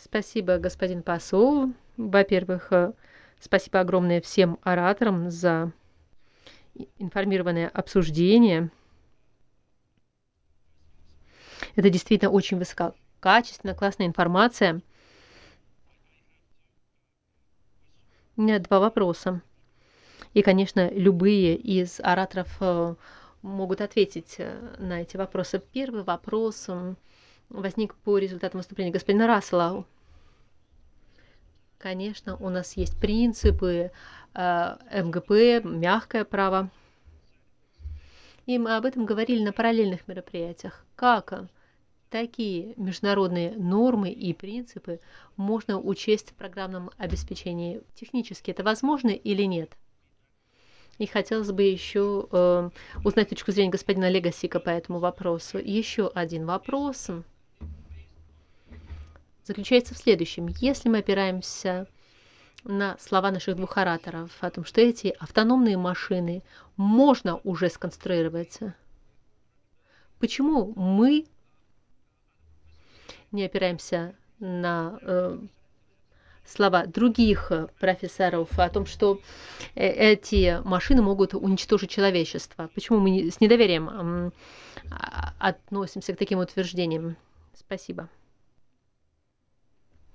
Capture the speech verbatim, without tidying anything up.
Спасибо, господин посол. Во-первых, э, спасибо огромное всем ораторам за и- информированное обсуждение. Это действительно очень высококачественная, классная информация. У меня два вопроса. И, конечно, любые из ораторов э, могут ответить э, на эти вопросы. Первый вопрос м, возник по результатам выступления господина Рассела. Конечно, у нас есть принципы э, МГП, мягкое право. И мы об этом говорили на параллельных мероприятиях. Как э, такие международные нормы и принципы можно учесть в программном обеспечении? Технически это возможно или нет? И хотелось бы еще э, узнать точку зрения господина Легасика по этому вопросу. И еще один вопрос заключается в следующем. Если мы опираемся на слова наших двух ораторов о том, что эти автономные машины можно уже сконструировать, почему мы не опираемся на э, слова других э, профессоров о том, что э, эти машины могут уничтожить человечество? Почему мы не- с недоверием м, а- относимся к таким утверждениям? Спасибо.